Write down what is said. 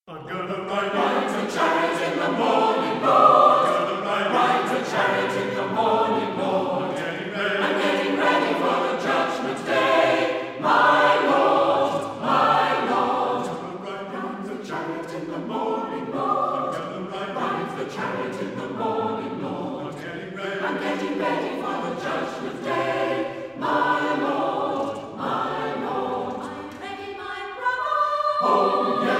I'm gonna ride to chariot in the morning, Lord. I'm gonna ride to chariot in the morning, Lord. I'm getting ready for the judgment day, my Lord, my Lord. I'm gonna ride the chariot in the morning, Lord. I'm gonna ride the chariot in the morning, Lord. I'm getting ready for the judgment day, my Lord, my Lord. I'm ready, my brother. Oh, yeah.